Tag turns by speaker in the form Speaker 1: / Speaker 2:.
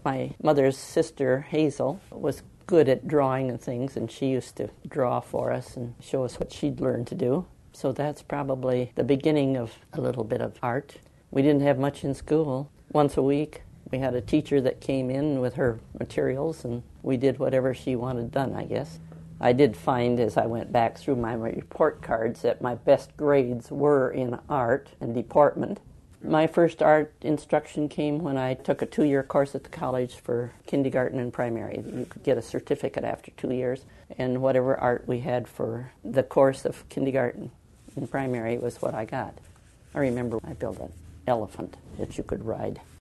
Speaker 1: My mother's sister, Hazel, was good at drawing and things, and she used to draw for us and show us what she'd learned to do. So that's probably the beginning of a little bit of art. We didn't have much in school. Once a week, we had a teacher that came in with her materials, and we did whatever she wanted done, I guess. I did find, as I went back through my report cards, that my best grades were in art and deportment. My first art instruction came when I took a 2-year course at the college for kindergarten and primary. You could get a certificate after 2 years, and whatever art we had for the course of kindergarten and primary was what I got. I remember I built an elephant that you could ride.